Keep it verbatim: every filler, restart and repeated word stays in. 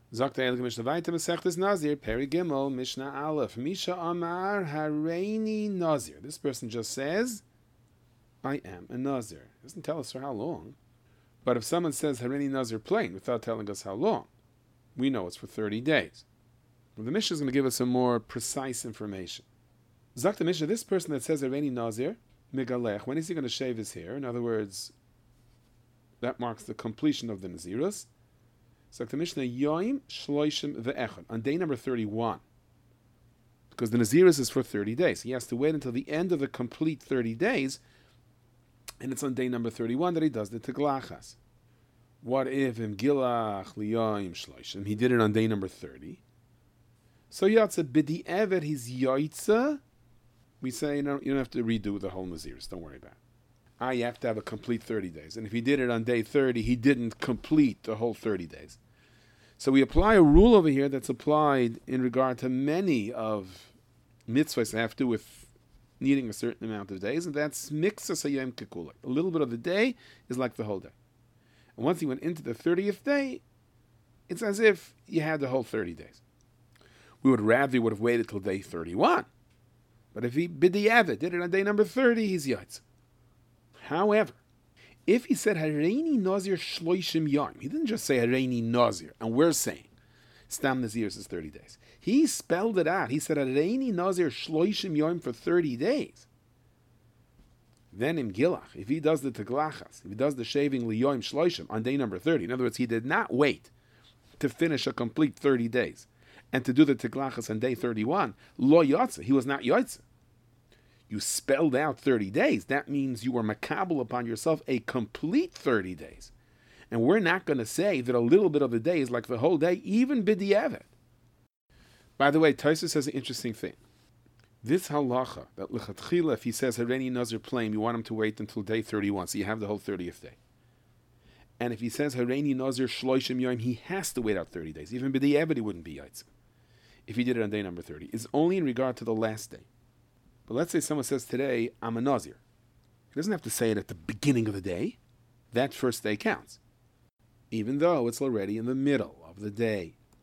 Sagt der Heilige Mishnah weiter, Masechtes Nazir, Peri Gimel, Mishnah Aleph, Misha Amar Hareini Nazir. This person just says, I am a Nazir. It doesn't tell us for how long. But if someone says Hareini Nazir plain, without telling us how long, we know it's for thirty days. Well, the Mishnah is going to give us some more precise information. Sagt the Mishnah, this person that says Hareini Nazir, Migalech, when is he going to shave his hair? In other words, that marks the completion of the Nazirus. So the Mishnah, Yoim Shloishim Ve'echad, on day number thirty-one. Because the Nazirus is for thirty days. He has to wait until the end of the complete thirty days, and it's on day number thirty-one that he does the Teglachas. What if Im Gilach Liyoim Shloishim, he did it on day number thirty. So Yatza Bidi Evet, he's Yaitza. We say, you know, you don't have to redo the whole Nazirus, don't worry about it. Ah, you have to have a complete thirty days. And if he did it on day thirty, he didn't complete the whole thirty days. So we apply a rule over here that's applied in regard to many of mitzvahs that have to do with needing a certain amount of days, and that's mixas hayom kekulah. A little bit of the day is like the whole day. And once he went into the thirtieth day, it's as if you had the whole thirty days. We would rather he would have waited till day thirty-one. But if he b'di'evet did it on day number thirty, he's yaitz. However, if he said Hareini Nazir Shloishim Yom, he didn't just say Hareini Nazir, and we're saying Stam Nazir is thirty days. He spelled it out. He said Hareini Nazir Shloishim Yom for thirty days. Then in Gilach, if he does the Teglachas, if he does the shaving Liyoim Shloishim on day number thirty, in other words, he did not wait to finish a complete thirty days and to do the Teglachas on day thirty-one, Lo Yotze, he was not Yotze. You spelled out thirty days. That means you were makabel upon yourself a complete thirty days. And we're not going to say that a little bit of the day is like the whole day, even b'di'evet. By the way, Tosfos says an interesting thing. This halacha, that l'chatchila, if he says Hareini Nazir plain, you want him to wait until day thirty-one, so you have the whole thirtieth day. And if he says Hareini Nazir shloishim yom, he has to wait out thirty days. Even b'di'evet he wouldn't be yaitz if he did it on day number thirty. It's only in regard to the last day. But let's say someone says today, I'm a Nazir. He doesn't have to say it at the beginning of the day. That first day counts, even though it's already in the middle of the day.